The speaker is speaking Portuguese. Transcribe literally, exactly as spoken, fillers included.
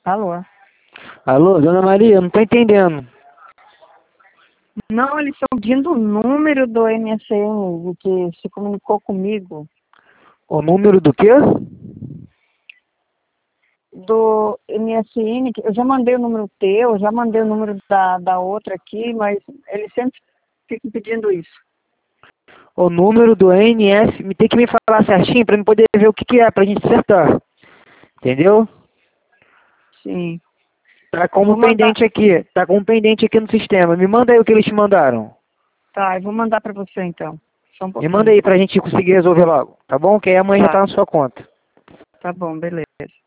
Alô? Alô, dona Maria, não tô entendendo. Não, eles estão pedindo o número do M S N que se comunicou comigo. O número do quê? Do M S N, que eu já mandei o número teu, já mandei o número da, da outra aqui, mas eles sempre ficam pedindo isso. O número do N S, me tem que me falar certinho pra eu poder ver o que que é, pra gente acertar. Entendeu? Sim. Tá Eu como vou mandar. pendente aqui, tá como pendente aqui no sistema. Me manda aí o que eles te mandaram. Tá, eu vou mandar pra você então. Só um Me manda pouquinho. aí pra gente conseguir resolver logo, tá bom? Que aí amanhã já Tá, tá na sua conta. tá bom, beleza.